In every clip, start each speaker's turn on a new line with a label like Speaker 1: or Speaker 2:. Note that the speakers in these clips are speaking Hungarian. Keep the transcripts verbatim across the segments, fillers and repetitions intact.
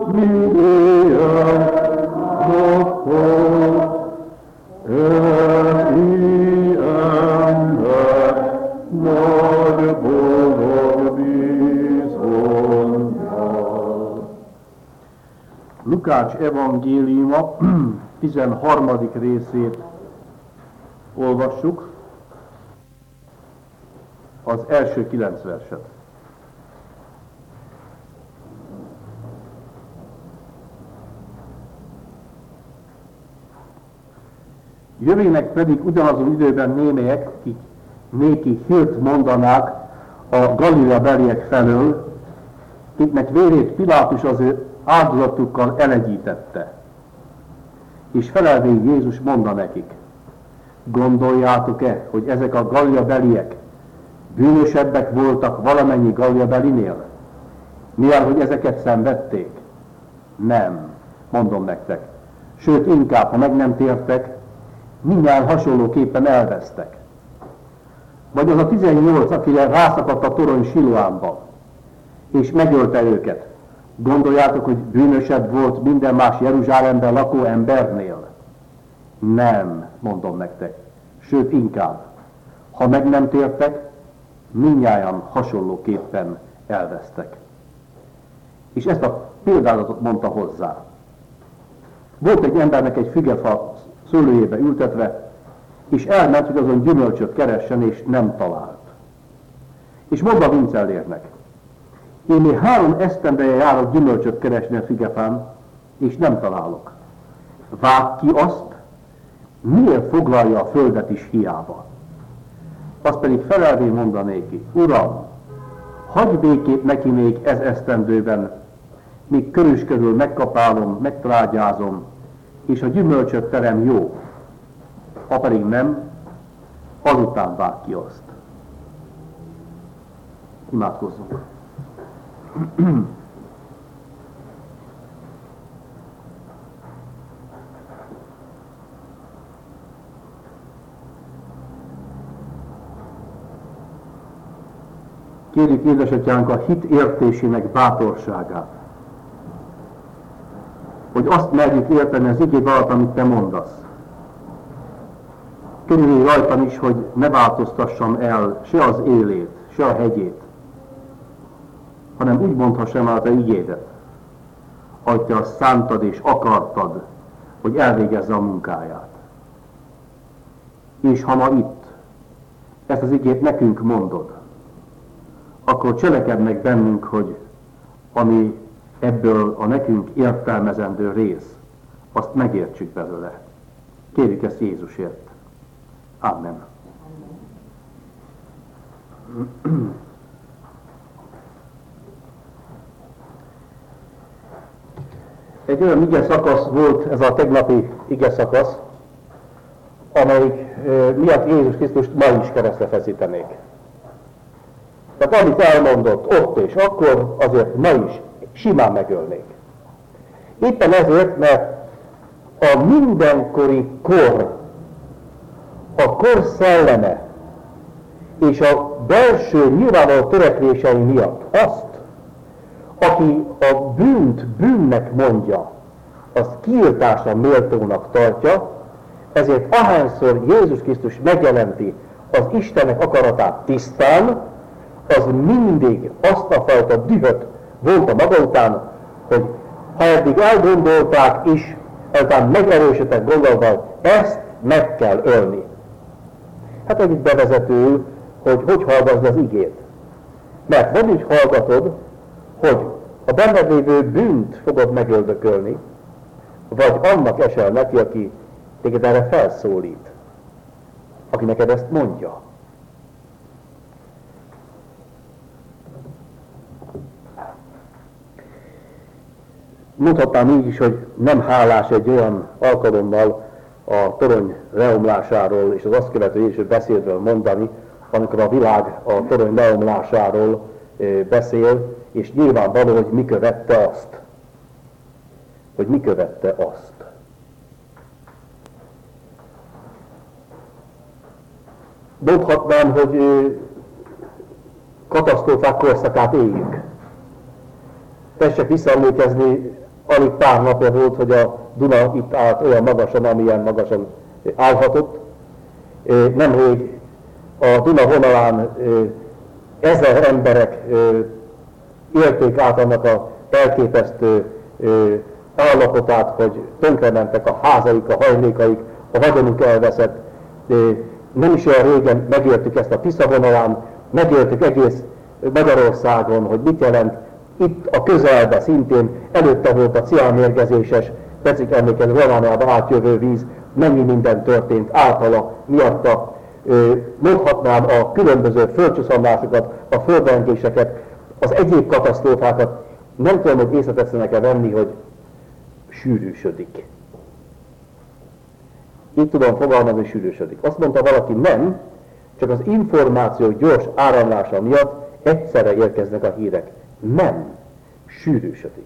Speaker 1: Miriam, napot, Eli ember, nagy boldog bizonnyal. Lukács evangéliuma tizenharmadik részét olvassuk, az első kilenc verset. Jövének pedig ugyanazon időben némelyek, akik néki hírt mondanák a Galilea beliek felől, akiknek vérét Pilátus az ő áldozatukkal elegyítette. És felelvén Jézus mondta nekik, gondoljátok-e, hogy ezek a Galilea beliek bűnösebbek voltak valamennyi Galilea belinél, mivel hogy ezeket szenvedték? Nem, mondom nektek. Sőt, inkább, ha meg nem tértek, mindjárt hasonlóképpen elvesztek. Vagy az a tizennyolc, akire rászakadt a torony Siloánba, és megölte őket. Gondoljátok, hogy bűnösebb volt minden más Jeruzsálemben lakó embernél? Nem, mondom nektek. Sőt, inkább, ha meg nem tértek, mindnyájan hasonlóképpen elvesztek. És ezt a példázatot mondta hozzá. Volt egy embernek egy fügefa szőlőjébe ültetve, és elment, hogy azon gyümölcsöt keressen, és nem talált. És mondta a vincellérnek, én még három esztendeje járok gyümölcsöt keresni a fügefán, és nem találok. Vágd ki azt, miért foglalja a földet is hiába? Azt pedig felelvén mondta néki, Uram, hagyj békét neki még ez esztendőben, míg körüsködül megkapálom, megtrágyázom, és a gyümölcsöt terem jó. Ha pedig nem, azután vág ki azt. Imádkozzunk. Kérjük édesatyánk a hit értésének bátorságát, hogy azt merjük érteni az igéd alatt, amit te mondasz. Kérjük rajtam is, hogy ne változtassam el se az élét, se a hegyét, hanem úgy mondhassam el a te igédet, ahogy te azt szántad és akartad, hogy elvégezze a munkáját. És ha ma itt ezt az igét nekünk mondod, akkor cselekedj meg bennünk, hogy ami ebből a nekünk értelmezendő rész, azt megértsük belőle. Kérjük ezt Jézusért. Amen. Egy olyan ige szakasz volt ez a tegnapi ige szakasz, amelyik miatt Jézus Krisztust ma is keresztre feszítenék. Tehát amit elmondott ott és akkor, azért ma is simán megölnék. Éppen ezért, mert a mindenkori kor, a kor szelleme és a belső nyilvánvaló törekvései miatt azt, aki a bűnt bűnnek mondja, azt kiirtásra méltónak tartja, ezért ahányszor Jézus Krisztus megjelenti az Istennek akaratát tisztán, az mindig azt a fajta dühöt vonta maga után, hogy ha eddig elgondolták is, ezután megerősödtek gondolval, ezt meg kell ölni. Hát egyik bevezetőül, hogy hogy hallgassd az igét. Mert vagy úgy hallgatod, hogy a benned lévő bűnt fogod megöldökölni, vagy annak esel neki, aki téged erre felszólít, aki neked ezt mondja. Mondhatnám így is, hogy nem hálás egy olyan alkalommal a torony leomlásáról és az azt követő Jézus beszédről mondani, amikor a világ a torony leomlásáról beszél, és nyilvánvaló, hogy mi követte azt. Hogy mi követte azt. Mondhatnám, hogy katasztrófák korszakát éljük. Tessék visszaemlékezni
Speaker 2: alig pár napja volt, hogy a Duna itt állt olyan magasan, amilyen magasan állhatott. Nemrég a Duna vonalán ezer emberek élték át annak a elképesztő állapotát, hogy tönkrementek a házaik, a hajlékaik, a vagyonuk elveszett. Nem is olyan régen megéltük ezt a Tisza vonalán, megéltük egész Magyarországon, hogy mit jelent. Itt a közelben szintén előtte volt a ciánmérgezéses, tetszik emlékezni, Romániába átjövő víz, mennyi minden történt általa, miatta. Mondhatnám a különböző földcsúszamlásokat, a földrengéseket, az egyéb katasztrófákat. Nem tudom, hogy észre tetszenek-e venni, hogy sűrűsödik. Így tudom fogalmazni, hogy sűrűsödik. Azt mondta valaki, nem, csak az információ gyors áramlása miatt egyszerre érkeznek a hírek. Nem, sűrűsödik.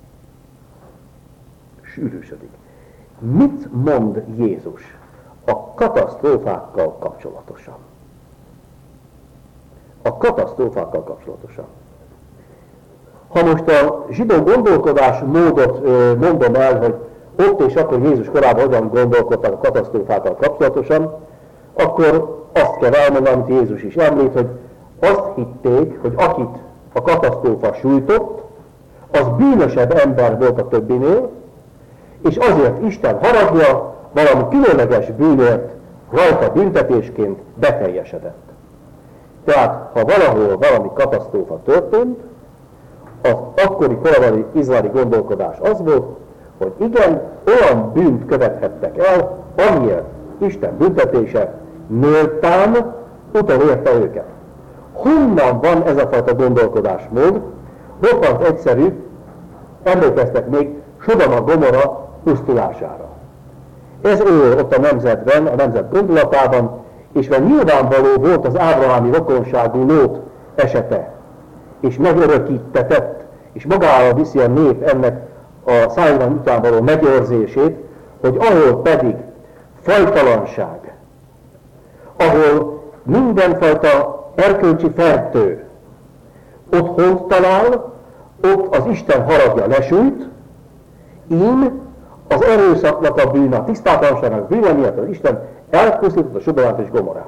Speaker 2: Sűrűsödik. Mit mond Jézus a katasztrófákkal kapcsolatosan? A katasztrófákkal kapcsolatosan. Ha most a zsidó gondolkodás módot mondom el, hogy ott és akkor Jézus korában hogyan gondolkodtak a katasztrófákkal kapcsolatosan, akkor azt kell elmondani, amit Jézus is említ, hogy azt hitték, hogy akit a katasztrófa sújtott, az bűnösebb ember volt a többinél, és azért Isten haragja valami különleges bűnért rajta büntetésként beteljesedett. Tehát, ha valahol valami katasztrófa történt, az akkori korabeli izraeli gondolkodás az volt, hogy igen, olyan bűnt követhettek el, amiért Isten büntetése méltán utolérte őket. Honnan van ez a fajta gondolkodásmód? Roppant egyszerű, emlékeztek még Sodoma Gomora pusztulására. Ez ő ott a nemzetben, a nemzet gondolatában, és mert nyilvánvaló volt az ábrahámi rokonságú Lót esete, és megörökítetett, és magára viszi a nép ennek a szájban után való megőrzését, hogy ahol pedig fajtalanság, ahol mindenfajta erkölcsi fertő ott hont talál, ott az Isten haragja lesújt, ím az erőszaknak a bűne, a tisztátalanságnak bűne miatt az Isten elpusztított a Sodomát és Gomorát.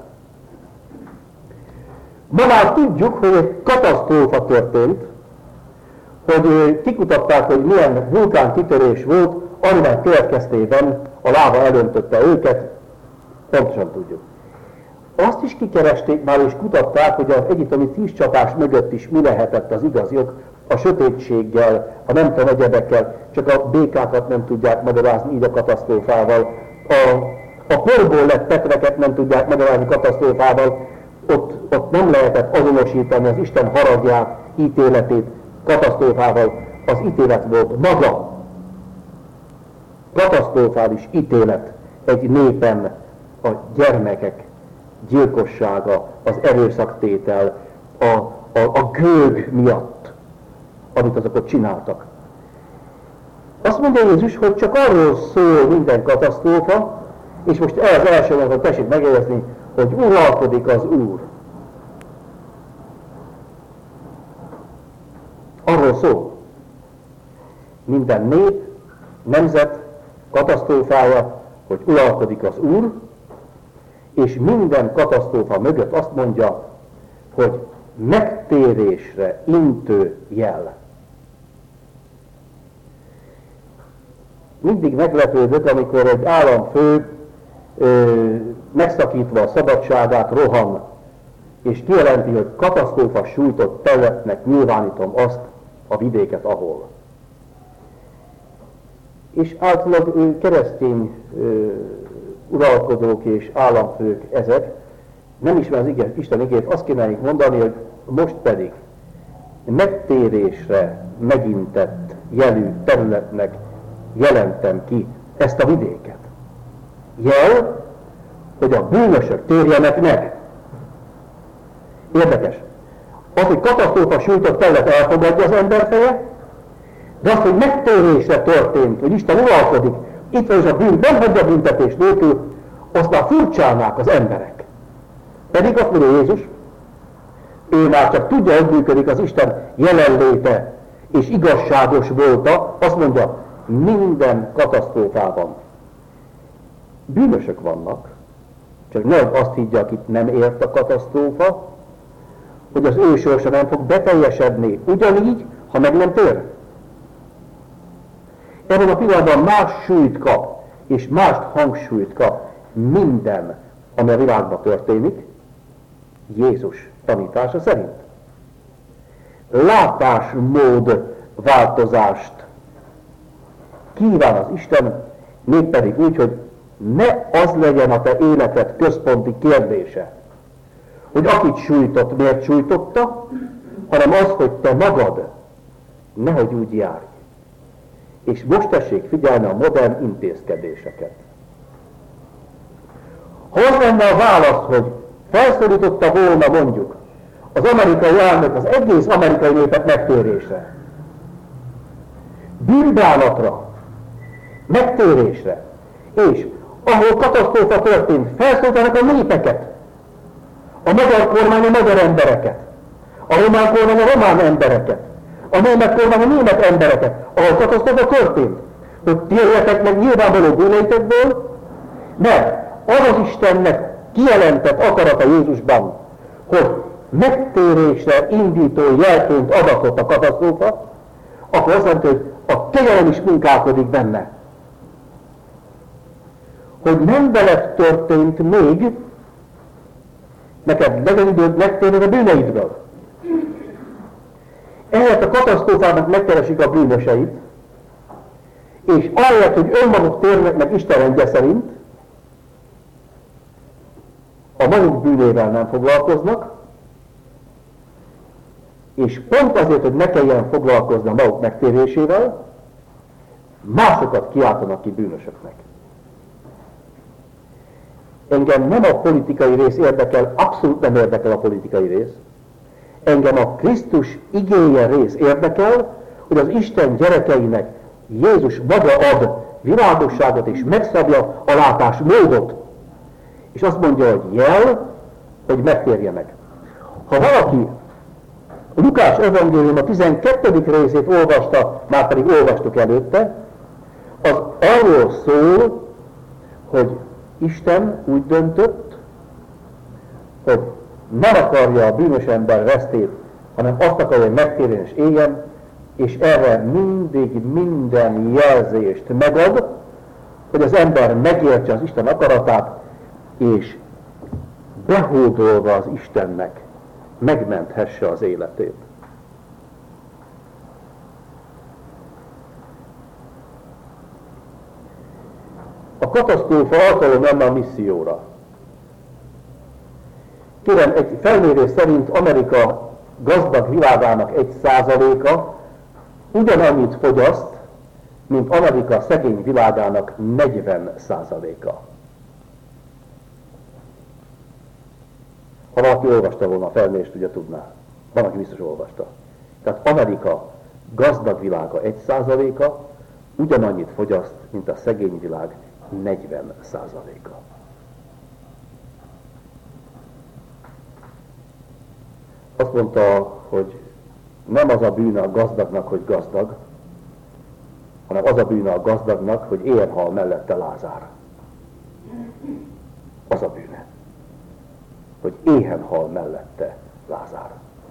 Speaker 2: Ma már tudjuk, hogy egy katasztrófa történt, hogy kikutatták, hogy milyen vulkánkitörés volt, aminek következtében a láva elöntötte őket, pontosan tudjuk. Azt is kikeresték már és kutatták, hogy az egyiptomi tűzcsapás mögött is mi lehetett az igazi ok, a sötétséggel, a nem tudom egyebekkel, csak a békákat nem tudják magyarázni így a katasztrófával, a, a porból lett tetveket nem tudják magyarázni katasztrófával, ott, ott nem lehetett azonosítani az Isten haragját, ítéletét katasztrófával, az ítélet volt maga. Katasztrofális ítélet egy népen a gyermekek gyilkossága, az erőszaktétel, a, a, a gőg miatt, amit azok ott csináltak. Azt mondja Jézus, hogy csak arról szól minden katasztrófa, és most ez az első mondatot tessék megjegyezni, hogy uralkodik az Úr. Arról szól. Minden nép, nemzet katasztrófája, hogy uralkodik az Úr, és minden katasztrófa mögött azt mondja, hogy megtérésre intő jel. Mindig meglepődök, amikor egy államfő ö, megszakítva a szabadságát rohan, és kijelenti, hogy katasztrófa sújtott területnek nyilvánítom azt a vidéket, ahol. És általában ő, keresztény ö, uralkodók és államfők ezek, nem ismer az ige, Isten igét, azt kéne mondani, hogy most pedig megtérésre megintett jelű területnek jelentem ki ezt a vidéket. Jel, hogy a bűnösök térjenek meg. Érdekes. Az, hogy katasztrófa sújtott terület elfogadja az ember feje, de az, hogy megtérésre történt, hogy Isten uralkodik, itt van is a bűn, nem hagyja büntetés nélkül, azt már furcsálnák az emberek. Pedig azt mondja Jézus, ő már csak tudja, hogy működik az Isten jelenléte és igazságos volta, azt mondja, minden katasztrófában bűnösök vannak, csak nehogy azt higgye, akit nem ért a katasztrófa, hogy az ő sorsa nem fog beteljesedni. Ugyanígy, ha meg nem tér. Ebben a pillanatban más súlyt kap, és más hangsúlyt kap minden, ami a világban történik, Jézus tanítása szerint. Látásmód változást kíván az Isten, mégpedig úgy, hogy ne az legyen a te életed központi kérdése, hogy akit sújtott, miért sújtotta, hanem az, hogy te magad nehogy úgy járj. És most tessék figyelni a modern intézkedéseket. Ha az lenne a válasz, hogy felszólította volna mondjuk az amerikai elnök az egész amerikai népet megtérésre, bűnbánatra, megtérésre, és ahol katasztrófa történt, felszólítanak a népeket, a magyar kormány a magyar embereket, a román kormány a román embereket, a német kormány a német embereket, ahol katasztrófa történt, hogy térjetek meg nyilvánvaló bűneitekből, mert az az Istennek kijelentett akarata Jézusban, hogy megtérésre indító jelként adatott a katasztrófa, akkor azt jelenti, hogy a kegyelem is munkálkodik benne. Hogy nem veled történt még, neked legyen időd megtérni a bűneidből. Ehhez a katasztrófának megkeresik a bűnöseit, és ahelyett, hogy önmaguk térnek meg Isten rendje szerint, a maguk bűnével nem foglalkoznak, és pont azért, hogy ne kelljen foglalkozni a maguk megtérésével, másokat kiáltanak ki bűnösöknek. Engem nem a politikai rész érdekel, abszolút nem érdekel a politikai rész. Engem a Krisztus igéje rész érdekel, hogy az Isten gyerekeinek Jézus maga ad világosságot és megszabja a látásmódot. És azt mondja, hogy jel, hogy megtérjenek. Ha valaki Lukács evangélium a tizenkettedik részét olvasta, már pedig olvastuk előtte, az arról szól, hogy Isten úgy döntött, hogy nem akarja a bűnös ember vesztét, hanem azt akarja, hogy megtérjen és éljen, és erre mindig minden jelzést megad, hogy az ember megértse az Isten akaratát, és behódolva az Istennek megmenthesse az életét. A katasztrófa alkalom lenne a misszióra. Kérem, egy felmérés szerint Amerika gazdag világának egy százaléka ugyanannyit fogyaszt, mint Amerika szegény világának negyven százaléka. Ha valaki olvasta volna a felmérést, ugye tudná. Van, aki biztos olvasta. Tehát Amerika gazdag világa egy százaléka ugyanannyit fogyaszt, mint a szegény világ negyven százaléka. Azt mondta, hogy nem az a bűne a gazdagnak, hogy gazdag, hanem az a bűne a gazdagnak, hogy éhen hal mellette Lázár. Az a bűne, hogy éhen hal mellette Lázár.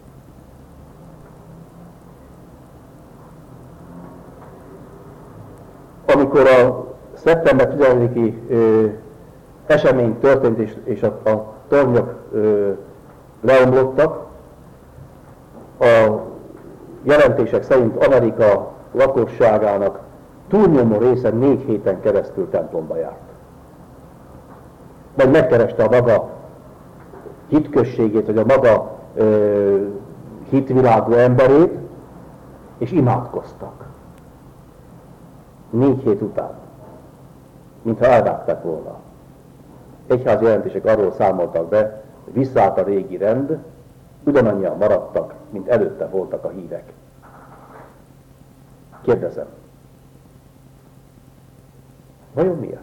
Speaker 2: Amikor a szeptember tizedikei esemény történt, és, és a, a tornyok ö, leomlottak, a jelentések szerint Amerika lakosságának túlnyomó része négy héten keresztül templomba járt. Vagy megkereste a maga hitközségét, vagy a maga ö, hitvilágú emberét, és imádkoztak. Négy hét után, mintha elvágták volna. Egyházi jelentések arról számoltak be, hogy visszaállt a régi rend, ugyanannyian maradtak, mint előtte voltak a hívek. Kérdezem, vajon miért?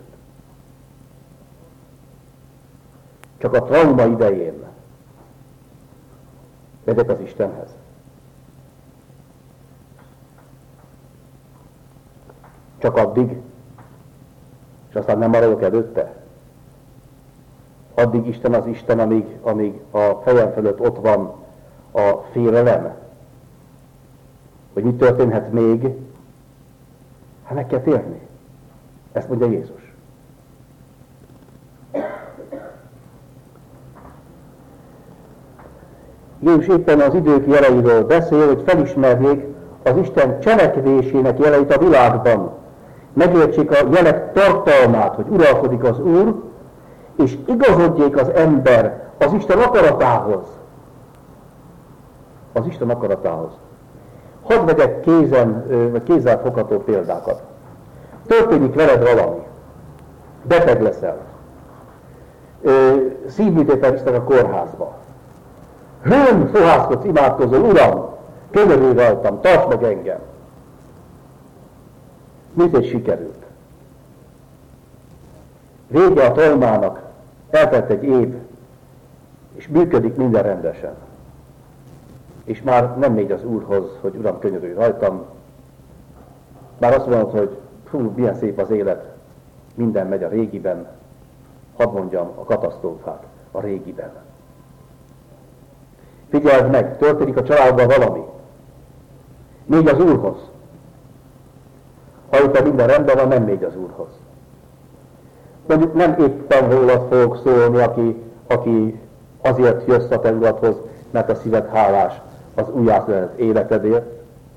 Speaker 2: Csak a trauma idején megyek az Istenhez. csak addig, és aztán nem maradok előtte. Addig Isten az Isten, amíg, amíg a fejem fölött ott van a félelem. Hogy mi történhet még? Hát meg kell térni. Ezt mondja Jézus. Jézus éppen az idők jeleiről beszél, hogy felismerjék az Isten cselekvésének jeleit a világban. Megértsék a jelek tartalmát, hogy uralkodik az Úr, és igazodjék az ember az Isten akaratához. Az Isten akaratához. Hadd vegyek kézen, vagy kézzel fogható példákat. Történik veled valami. Beteg leszel. Szívműtéttel visznek a kórházba. Hőn fohászkodsz, imádkozol, Uram, könyörülj rajtam, tarts meg engem. Műtét sikerült. Vége a traumának, eltelt egy év, és működik minden rendesen. És már nem megy az Úrhoz, hogy Uram, könyörülj rajtam. Már azt mondod, hogy fú, milyen szép az élet, minden megy a régiben. Hadd mondjam, a katasztrófák a régiben. Figyeld meg, történik a családban valami. Még az Úrhoz. Ha éppen minden rendben van, nem megy az Úrhoz. Mondjuk nem éppen rólad fogok szólni, aki, aki azért jössz a területhoz, mert a szíved hálás az újjászületett életedért.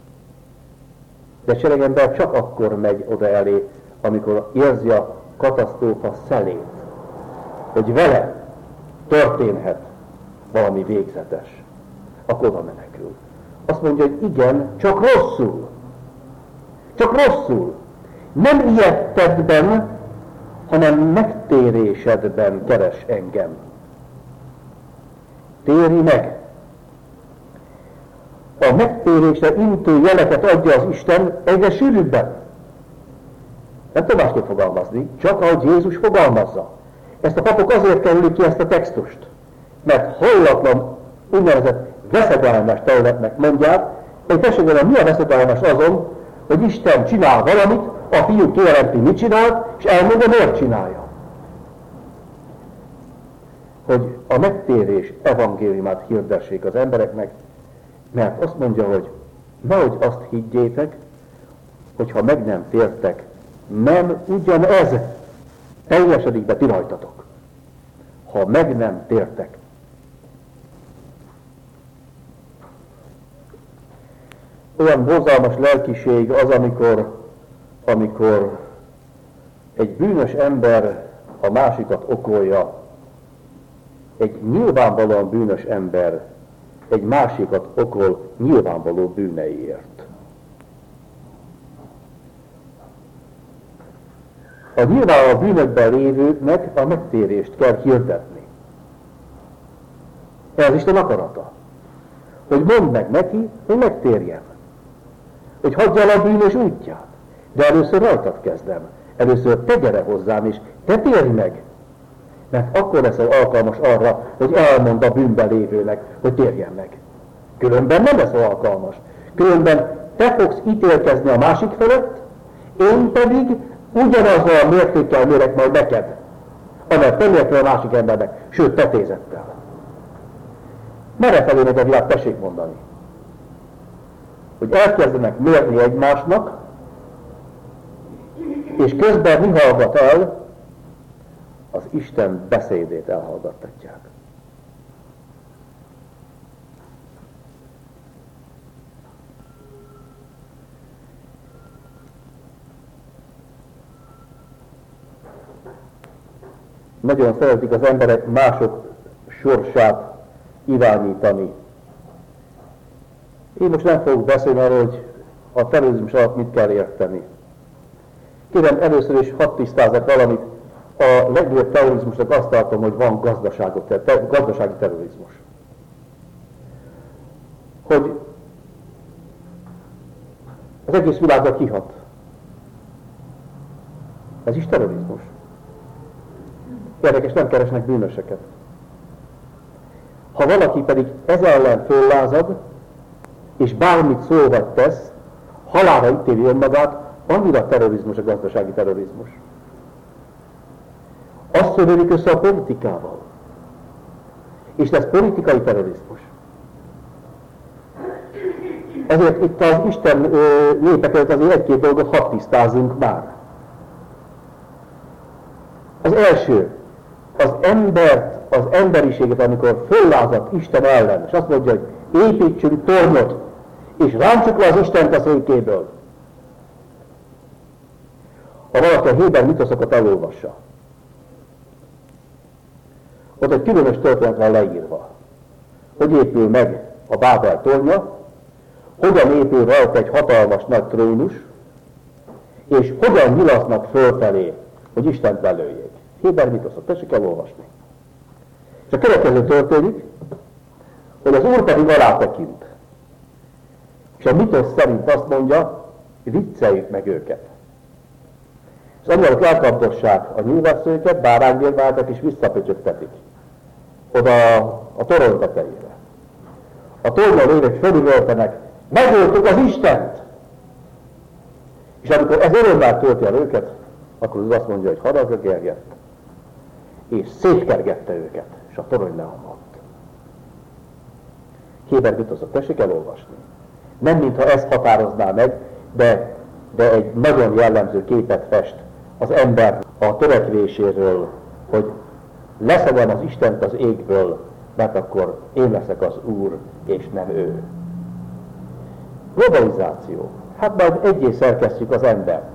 Speaker 2: De seregember csak akkor megy oda elé, amikor érzi a katasztrófa szelét, hogy vele történhet valami végzetes. Akkor oda menekül. Azt mondja, hogy igen, csak rosszul. Csak rosszul. Nem ijedtedben, hanem megtérésedben keres engem. Térj meg! A megtérésre intő jeleket adja az Isten egyre sűrűbben. Nem tudom másképp fogalmazni, csak ahogy Jézus fogalmazza. Ezt a papok azért kerülik ki ezt a textust, mert hallatlan, úgynevezett veszedelmes területnek mondják, hogy tessék velem, mi a veszedelmes azon, hogy Isten csinál valamit, a fiú kijelenti, mit csinált, és elmondja, miért csinálja. Hogy a megtérés evangéliumát hirdessék az embereknek, mert azt mondja, hogy nehogy azt higgyétek, hogy ha meg nem tértek, nem ugyanez teljesedik be ti rajtatok. Ha meg nem tértek. Olyan borzalmas lelkiség az, amikor, amikor egy bűnös ember a másikat okolja, egy nyilvánvalóan bűnös ember egy másikat okol nyilvánvaló bűneiért. A nyilvánvaló bűnökben lévőknek a megtérést kell hirdetni. Ez Isten akarata. Hogy mondd meg neki, hogy megtérjen. Hogy hagyja el a bűnös útját. De először rajtad kezdem. Először te gyere hozzám, és te térj meg. Mert akkor leszel alkalmas arra, hogy elmond a bűnben lévőnek, hogy térjen meg. Különben nem leszel alkalmas. Különben te fogsz ítélkezni a másik felett, én pedig ugyanazzal a mértékkel mérek majd neked, amelyet te mértél a másik embernek, sőt, tetézettel. Merre felé megy a világ, tessék mondani. Hogy elkezdenek mérni egymásnak, és közben mi hallgat el? Az Isten beszédét elhallgattatják. Nagyon szeretik az emberek mások sorsát irányítani. Én most nem fogok beszélni arról, hogy a terrorizmus alatt mit kell érteni. Kérem, először is hadd tisztázzak valamit. A legnagyobb terrorizmusnak azt tartom, hogy van gazdasági terrorizmus. Hogy az egész világra kihat. Ez is terrorizmus. Érdekes, nem keresnek bűnöseket. Ha valaki pedig ez ellen föllázad, és bármit szól vagy tesz, halálra ítéli önmagát, Annyira terrorizmus a gazdasági terrorizmus. Azt szövődik össze a politikával. És lesz politikai terrorizmus. Ezért itt az Isten népek előtt azért egy-két dolgot hadd tisztázzunk már. Az első, az embert, az emberiséget, amikor föllázadt Isten ellen, és azt mondja, hogy építsünk tornyot, és rántsuk le az Istent a székéből. Ha valaki a Héber mitoszokat elolvassa, ott egy különös történet van leírva, hogy épül meg a Bábel tornya, hogyan épül rajta egy hatalmas nagy trónus, és hogyan nyilasznak fölfelé, hogy Istent lelőjék. Héber mitoszok, tessék elolvasni. És a következő történik, hogy az Úr pedig alátekint. És a mitosz szerint azt mondja, vicceljük meg őket. És annyira elkapdossák a nyilvesszőket, bárányért váltak és visszapöcsögtetik oda a torony tetejére. A tornyon lévők fölülöltenek, megöltük az Istent! És amikor ez örömmel tölti el őket, akkor az azt mondja, hogy haragja gerjedt, és szétkergette őket, és a torony leomlott. Héber mitoszok, tessék elolvasni. Nem mintha ezt határozná meg, de, de egy nagyon jellemző képet fest az ember a törekvéséről, hogy leszedem az Istent az égből, mert akkor én leszek az Úr, és nem ő. Globalizáció. Hát majd egyé szerkesztjük az embert.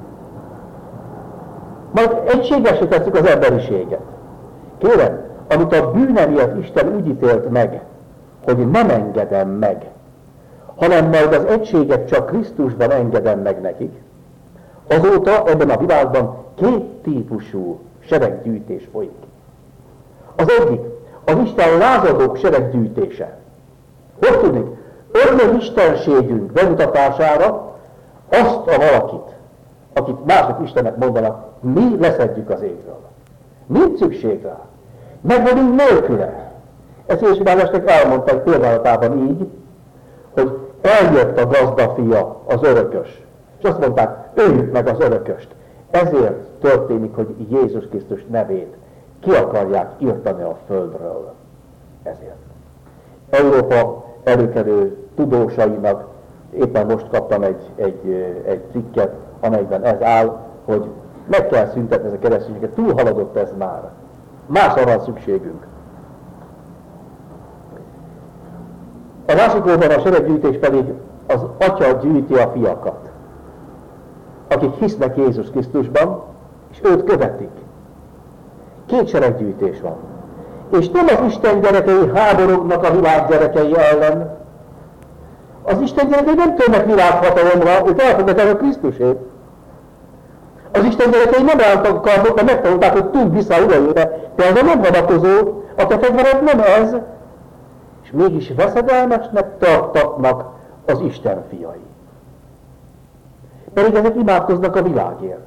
Speaker 2: Majd egységesre tesszük az emberiséget. Kérem, amit a bűne miatt Isten úgy ítélt meg, hogy nem engedem meg, hanem majd az egységet csak Krisztusban engedem meg nekik, azóta ebben a világban két típusú sereggyűjtés folyik. Az egyik, az Isten lázadók sereggyűjtése. Hogy tudjuk? Öröm istenségünk bemutatására azt a valakit, akit mások Istennek mondanak, mi leszedjük az égről. Nincs szükség rá. Meg vagyunk nélküle. Ezt Jézus Másiásnak elmondta egy példálatában így, hogy eljött a gazda fia, az örökös. És azt mondták, öljük meg az örököst. Ezért történik, hogy Jézus Krisztus nevét ki akarják írtani a földről. Ezért. Európa előkelő tudósainak éppen most kaptam egy, egy, egy cikket, amelyben ez áll, hogy meg kell szüntetni ez a kereszténységet. Túl haladott ez már. Másra van szükségünk. A másik oldalon a sereggyűjtés pedig az atya gyűjti a fiakat, akik hisznek Jézus Krisztusban, és őt követik. Két sereggyűjtés van. És nem az Isten gyerekei háborognak a világ gyerekei ellen. Az Isten gyerekei nem törnek világhatalomra, ők elfogadják a Krisztusét. Az Isten gyerekei nem álltak kardok, mert megtanulták, hogy tud vissza a uralőre. De ez a nem hadakozó, a te fegyvered nem ez. És mégis veszedelmesnek tartatnak az Isten fiai. Pedig ezek imádkoznak a világért.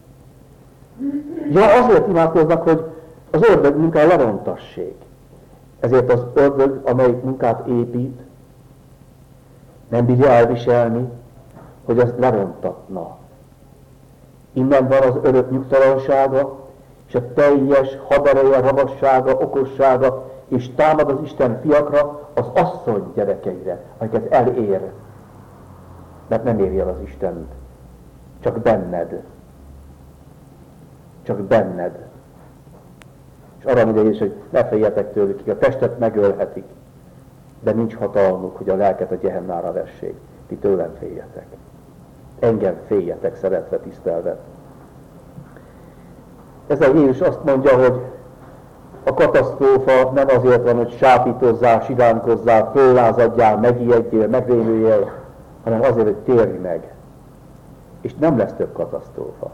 Speaker 2: Ja, azért imádkoznak, hogy az ördög munkája lerontassék. Ezért az ördög, amelyik munkát épít, nem bírja elviselni, hogy ezt lerontatna. Innen van az örök nyugtalansága, és a teljes hadereje, ravassága, okossága, és támad az Isten fiakra, az asszony gyerekeire, akiket elér. Mert nem éri el az Istent. Csak benned. Csak benned. És arra mondja Jézus, hogy ne féljetek tőlük, akik a testet megölhetik, de nincs hatalmuk, hogy a lelket a gyehennára vessék. Ti tőlem féljetek. Engem féljetek, szeretve, tisztelve. Ezzel Jézus azt mondja, hogy a katasztrófa nem azért van, hogy sápítozzál, siránkozzál, föllázadjál, megijedjél, megrémüljél, hanem azért, hogy térj meg. És nem lesz több katasztrófa.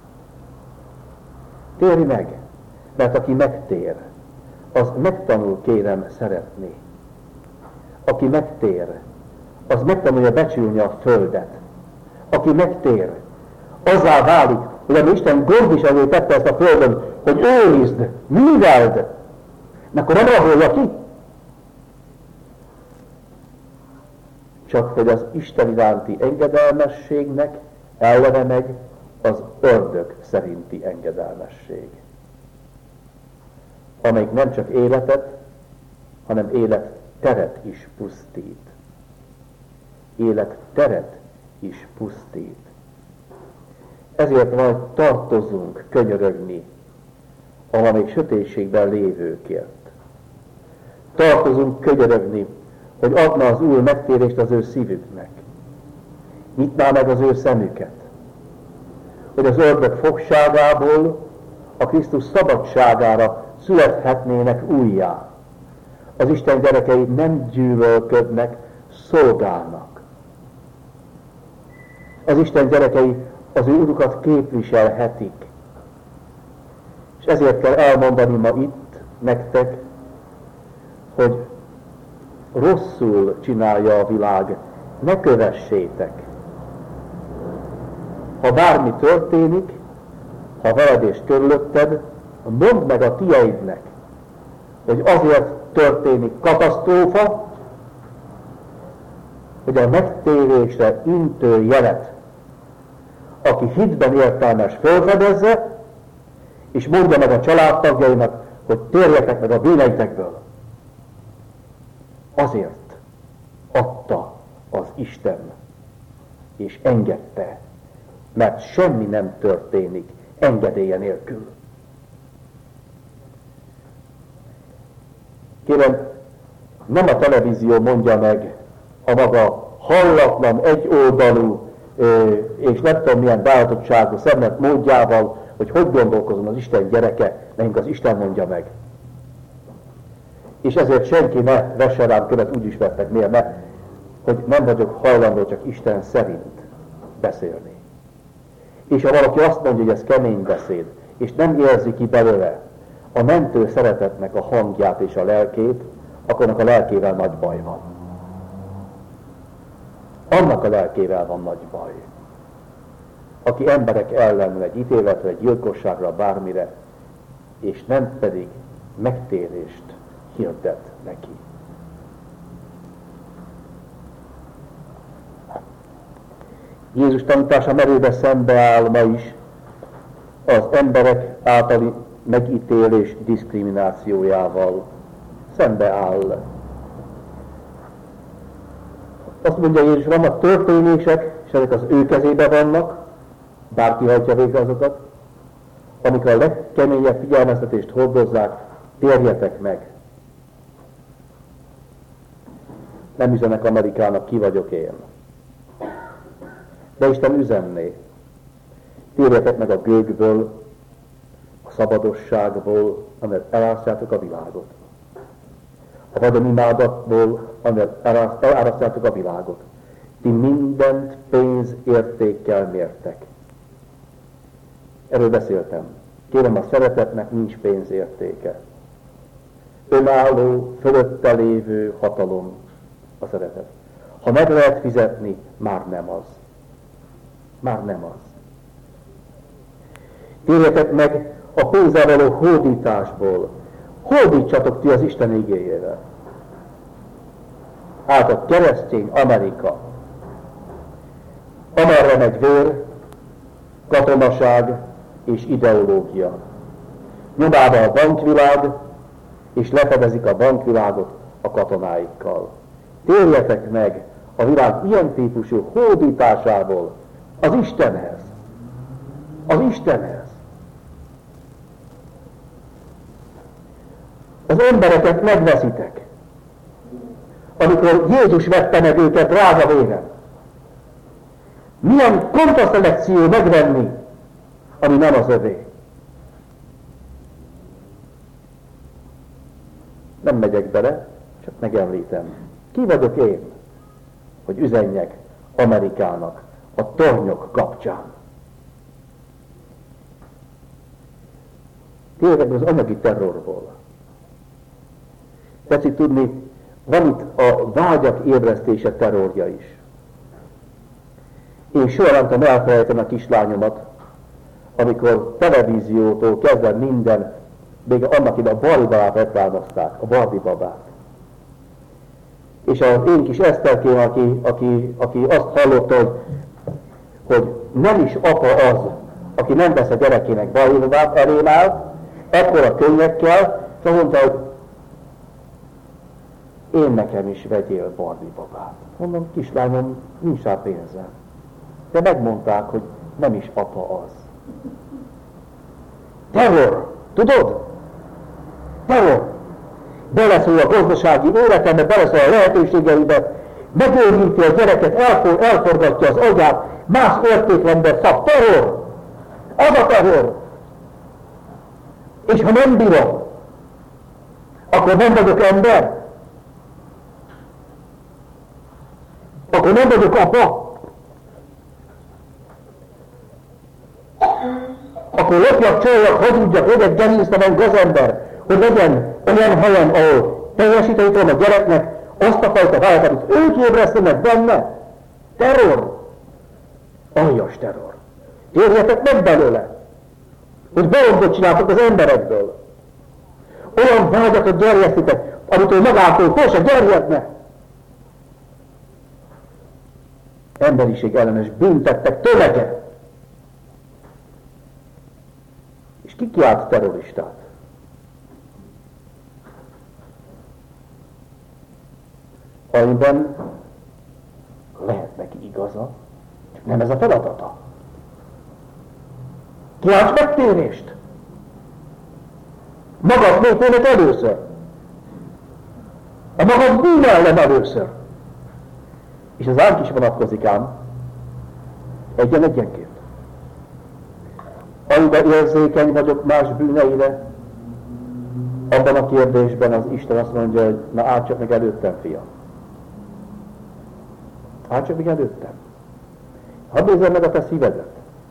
Speaker 2: Térj meg, mert aki megtér, az megtanul, kérem, szeretni. Aki megtér, az megtanulja becsülni a földet. Aki megtér, azzá válik, hogy ami Isten gondviselő tette ezt a földön, hogy őrizd, műveld, akkor nem raholja ki. Csak hogy az Isten iránti engedelmességnek ellene meg az ördög szerinti engedelmesség, amelyik nem csak életet, hanem életteret is pusztít. Életteret is pusztít. Ezért majd tartozunk könyörögni a valamelyik sötétségben lévőkért. Tartozunk könyörögni, hogy adna az Úr megtérést az ő szívüknek. Nyitná meg az ő szemüket, hogy az ördög fogságából a Krisztus szabadságára születhetnének újjá. Az Isten gyerekei nem gyűlölködnek, szolgálnak. Az Isten gyerekei az ő Urukat képviselhetik. És ezért kell elmondani ma itt nektek, hogy rosszul csinálja a világ, ne kövessétek. Ha bármi történik, ha veled és körülötted, mondd meg a tieidnek, hogy azért történik katasztrófa, hogy a megtérésre intő jelet, aki hitben értelmes, fölfedezze, és mondja meg a családtagjainak, hogy térjetek meg a bűneitekből. Azért adta az Isten, és engedte, mert semmi nem történik engedélye nélkül. Kérem, nem a televízió mondja meg a maga hallatlan, egyoldalú és nem tudom milyen beállítottságú szemlet módjával, hogy hogy gondolkozom az Isten gyereke, nekünk az Isten mondja meg. És ezért senki ne vesse rám követ, úgy is vettek, miért? Mert hogy nem vagyok hajlandó csak Isten szerint beszélni. És ha valaki azt mondja, hogy ez kemény beszéd, és nem érzi ki belőle a mentő szeretetnek a hangját és a lelkét, akkor annak a lelkével nagy baj van. Annak a lelkével van nagy baj. Aki emberek ellen megy ítéletre, gyilkosságra, bármire, és nem pedig megtérést hirdet neki. Jézus tanítása merőbe szembeáll ma is az emberek általi megítélés diszkriminációjával. Szembeáll. Azt mondja Jézus, vannak történések, és ezek az ő kezében vannak, bárki hajtja végre azokat, amikor a legkeményebb figyelmeztetést hordozzák, térjetek meg. Nem üzenek Amerikának, ki vagyok én. De Isten üzenné. Térjetek meg a gőgből, a szabadosságból, amelyet elárasztjátok a világot. A vadonimádatból, amelyet elárasztjátok a világot. Ti mindent pénzértékkel mértek. Erről beszéltem. Kérem, a szeretetnek nincs pénzértéke. Önálló, fölötte lévő hatalom a szeretet. Ha meg lehet fizetni, már nem az. Már nem az. Térjetek meg a pénzzel való hódításból. Hódítsatok ti az Isten igéjével. Hát a keresztény Amerika, amerre megy vér, katonaság és ideológia. Nyomába a bankvilág, és lefedezik a bankvilágot a katonáikkal. Térjetek meg a világ ilyen típusú hódításából az Istenhez. Az Istenhez. Az embereket megveszitek. Amikor Jézus vette meg őket drága véren. Milyen kontraszelekció megvenni, ami nem az övé. Nem megyek bele, csak megemlítem. Ki vagyok én, hogy üzenjek Amerikának a tornyok kapcsán? Tényleg az anyagi terrorból. Tetszik tudni, van itt a vágyak ébresztése terrorja is. Én soha nem tudom elfelejteni a kislányomat, amikor televíziótól kezdve minden, még annak ide a Barbie babát reklámozták, a Barbie babát. És az én kis Eszterkém, aki, aki, aki azt hallotta, hogy, hogy nem is apa az, aki nem vesz a gyerekének bajlóvát, elém állt, ekkora könnyekkel, és azt mondta, hogy én nekem is vegyél Barbie babát. Mondom, kislányom, nincs rá pénzem. De megmondták, hogy nem is apa az. Terror! Tudod? Terror! Beleszól a gazdasági életembe, beleszól a lehetőségeibe, megőríti a gyereket, elfor, elforgatja az agyát, más értéklemben szab. Terror! Az a terror! És ha nem bírom, akkor nem vagyok ember? Akkor nem vagyok apa? Akkor lopjak, csaljak, hazudjak, legyek gerinctelen gazember, hogy legyen olyan helyen, ahol teljesíteni tudom a gyereknek azt a fajta vállalat, amit ők ébresztenek benne. Terror! Aljas terror! Érjetek meg belőle, hogy bolondot csináltok az emberekből. Olyan vágyakat gerjesztitek, amitől magától fel se gerjedne. Emberiség ellenes bűntettek tömege. És ki kiált terroristát? Amiben lehet neki igaza, csak nem ez a feladata. Kiálts megtérést! Magad népének először. A magad bűn ellen először. És az ránk is vonatkozik ám, egyen-egyenként. Amiben érzékeny vagyok más bűneire, abban a kérdésben az Isten azt mondja, hogy na állj csak meg előttem, fiam. Állj csak meg előttem. Hadd nézzem meg a te szívedet.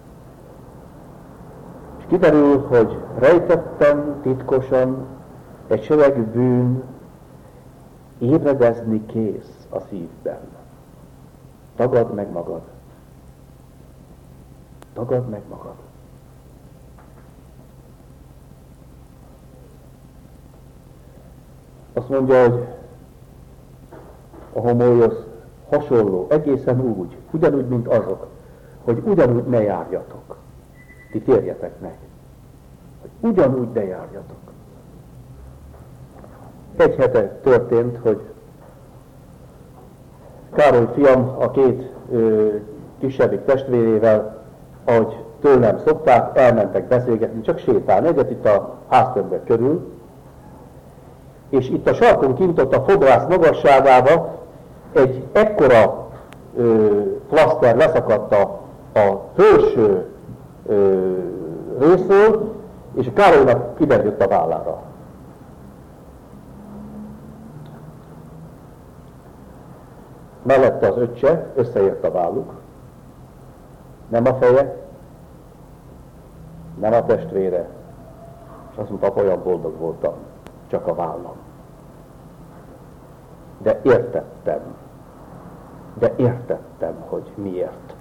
Speaker 2: És kiderül, hogy rejtettem titkosan egy söveg bűn ébredezni kész a szívben. Tagadd meg magad. Tagadd meg magad. Azt mondja, hogy a homolyos hasonló, egészen úgy, ugyanúgy, mint azok, hogy ugyanúgy ne járjatok. Ti térjetek meg. Hogy ugyanúgy ne járjatok. Egy hete történt, hogy Károly fiam a két ö, kisebbik testvérével, ahogy tőlem szokták, elmentek beszélgetni, csak sétálni egyet itt a háztömbök körül, és itt a sarkon kint ott a fodrász magasságába egy ekkora ö, plaszter leszakadt a, a felső ö, részről, és a Károlynak ide jött a vállára. Mellette az öccse, összeért a válluk, nem a feje, nem a testvére, és azt mondta, olyan boldog voltam, csak a vállam. De értettem, de értettem, hogy miért.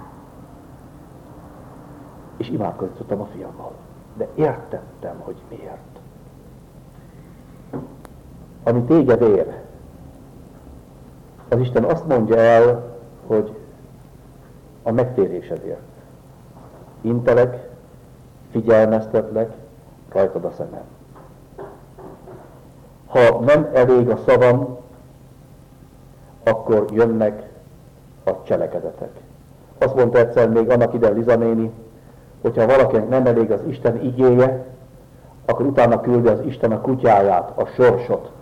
Speaker 2: És imádkoztam a fiammal, de értettem, hogy miért. Ami téged ér, az Isten azt mondja el, hogy a megtérésedért. Intelek, figyelmeztetlek, rajtad a szemem. Ha nem elég a szavam, akkor jönnek a cselekedetek. Azt mondta egyszer még annak ide Liza néni, hogyha valakinek nem elég az Isten igéje, akkor utána küldi az Isten a kutyáját, a sorsot.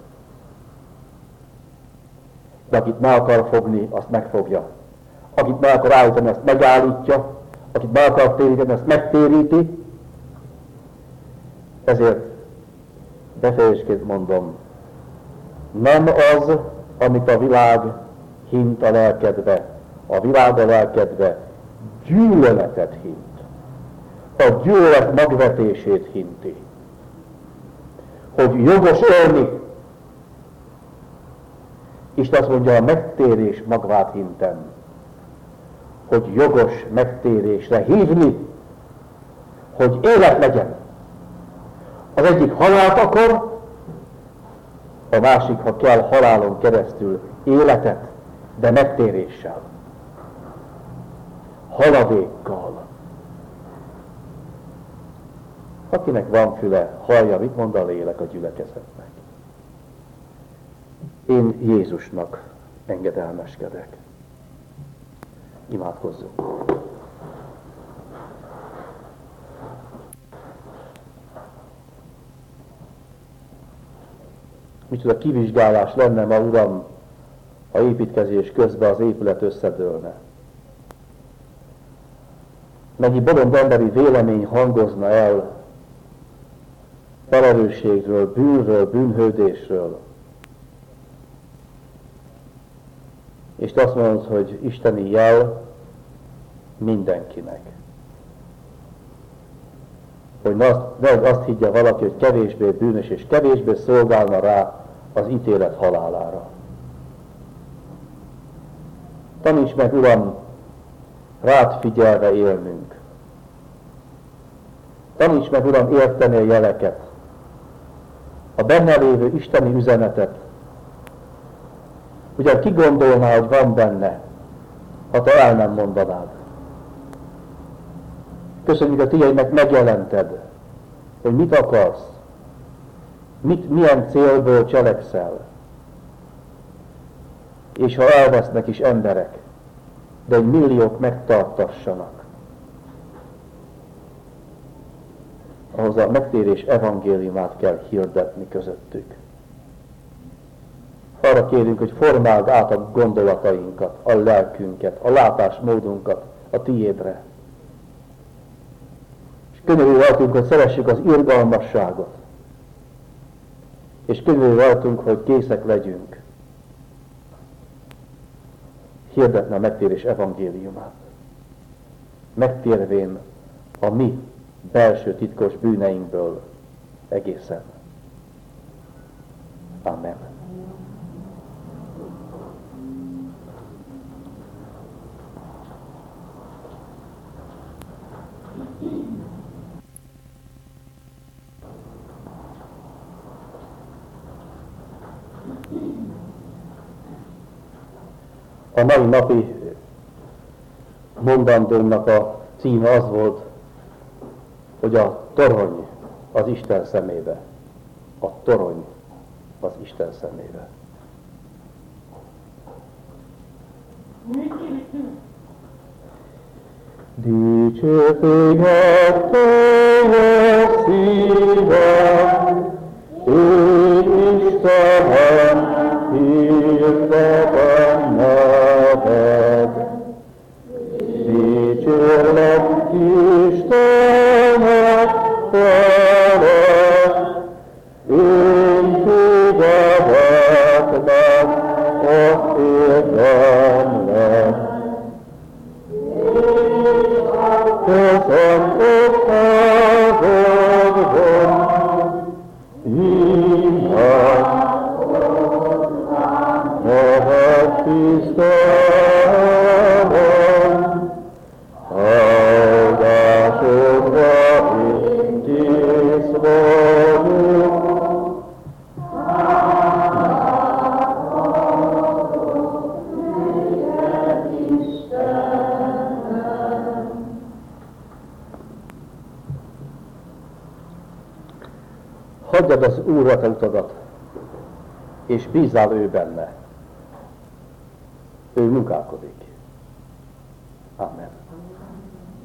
Speaker 2: De akit meg akar fogni, azt megfogja. Akit meg akar állítani, azt megállítja. Akit meg akar téríteni, azt megtéríti. Ezért befejezésként mondom, nem az, amit a világ hint a lelkedbe, a világ a lelkedbe gyűlöletet hint. A gyűlölet megvetését hinti. Hogy jogos élni. Isten azt mondja, a megtérés magvát hintem. Hogy jogos megtérésre hívni, hogy élet legyen. Az egyik halált akar, a másik, ha kell, halálon keresztül életet, de megtéréssel. haladékkal. Akinek van füle, hallja, mit mond a lélek a gyülekezetnek. Én Jézusnak engedelmeskedek. Imádkozzunk. Micsoda kivizsgálás lenne ma, Uram, ha építkezés közben az épület összedőlne. Mennyi bolond emberi vélemény hangozna el felerősségről, bűnről, bűnhődésről. És te azt mondod, hogy isteni jel mindenkinek. Hogy ne azt, ne azt higgye valaki, hogy kevésbé bűnös és kevésbé szolgálna rá az ítélet halálára. Taníts meg, Uram, rád figyelve élnünk. Taníts meg, Uram, érteni a jeleket, a benne lévő isteni üzenetet. Ugyan ki gondolná, hogy van benne, ha te el nem mondanád. Köszönjük a tiédnek, megjelented, hogy mit akarsz, mit, milyen célból cselekszel. És ha elvesznek is emberek, de hogy milliók megtartassanak, ahhoz a megtérés evangéliumát kell hirdetni közöttük. Arra kérünk, hogy formáld át a gondolatainkat, a lelkünket, a látásmódunkat a tiédre. És könyörülj rajtunk, hogy szeressük az irgalmasságot. És könyörülj rajtunk, hogy készek legyünk hirdetni a megtérés evangéliumát. Megtérvén a mi belső titkos bűneinkből egészen. Amen. A mai napi mondandómnak a címe az volt, hogy a torony az Isten szemébe. A torony az Isten szemébe. Dicsőséget teljes szívem, én Istenem, hirdetem neved. Dicsérlek Istenet felett, én hirdetnek azt érdemlek. Köszöntök házadban, hívhat, neved tisztelem, áldásodra én kész vagyok. Hagyjad az Úrra te utadat, és bízzál ő benne. Ő munkálkodik.